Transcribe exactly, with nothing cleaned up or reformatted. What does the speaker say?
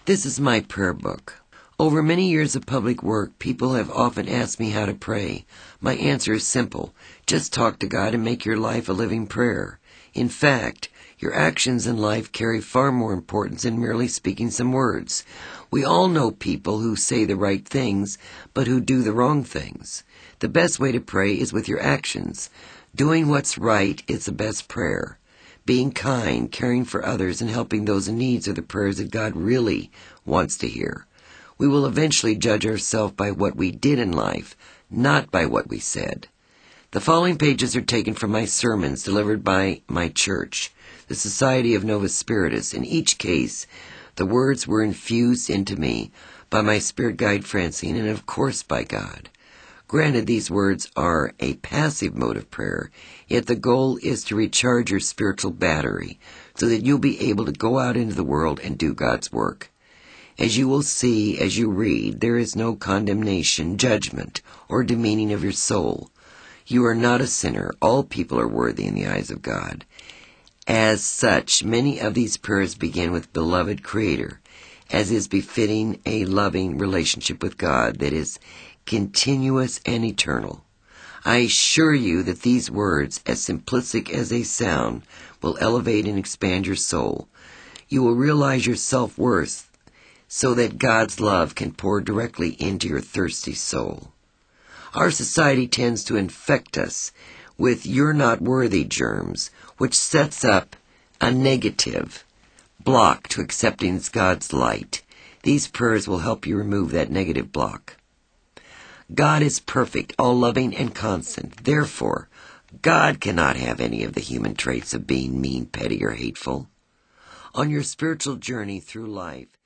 This is my prayer book. Over many years of public work, people have often asked me how to pray. My answer is simple. Just talk to God and make your life a living prayer. In fact, your actions in life carry far more importance than merely speaking some words. We all know people who say the right things, but who do the wrong things. The best way to pray is with your actions. Doing what's right is the best prayer. Being kind, caring for others, and helping those in need are the prayers that God really wants to hear. We will eventually judge ourselves by what we did in life, not by what we said. The following pages are taken from my sermons delivered by my church, the Society of Novus Spiritus. In each case, the words were infused into me by my spirit guide Francine, and of course by God. Granted, these words are a passive mode of prayer, yet the goal is to recharge your spiritual battery so that you'll be able to go out into the world and do God's work. As you will see as you read, there is no condemnation, judgment, or demeaning of your soul. You are not a sinner. All people are worthy in the eyes of God. As such, many of these prayers begin with beloved Creator, as is befitting a loving relationship with God that is continuous and eternal. I assure you that these words, as simplistic as they sound, will elevate and expand your soul. You will realize your self-worth so that God's love can pour directly into your thirsty soul. Our society tends to infect us with "you're not worthy" germs, which sets up a negative block to accepting God's light. These prayers will help you remove that negative block. God is perfect, all-loving, and constant. Therefore, God cannot have any of the human traits of being mean, petty, or hateful. On your spiritual journey through life,